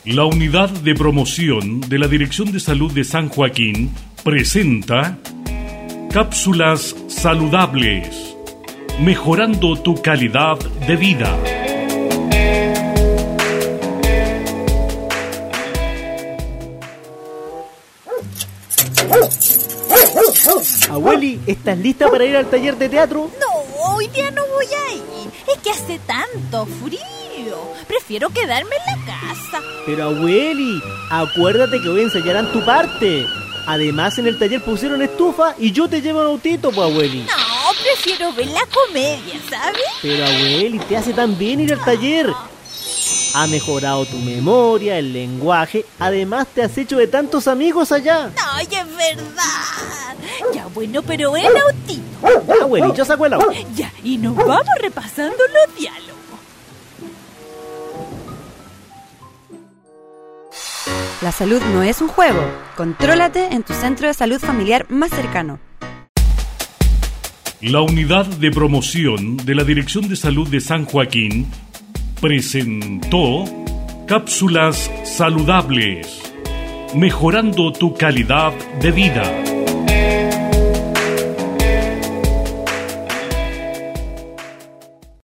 La unidad de promoción de la Dirección de Salud de San Joaquín presenta Cápsulas Saludables, mejorando tu calidad de vida. Abueli, ¿estás lista para ir al taller de teatro? No, hoy día no voy a ir. Es que hace tanto frío. Prefiero quedarme en la casa. Pero abueli, acuérdate que voy a ensayar en tu parte. Además, en el taller pusieron estufa y yo te llevo un autito, pues, abueli. No, prefiero ver la comedia, ¿sabes? Pero abueli, te hace tan bien ir al taller. Ha mejorado tu memoria, el lenguaje. Además, te has hecho de tantos amigos allá. Ay, es verdad. Ya, bueno, pero en autito. Ya, abueli, yo saco el auto. Ya, y nos vamos repasando los diálogos. La salud no es un juego. Contrólate en tu centro de salud familiar más cercano. La unidad de promoción de la Dirección de Salud de San Joaquín presentó Cápsulas Saludables, mejorando tu calidad de vida.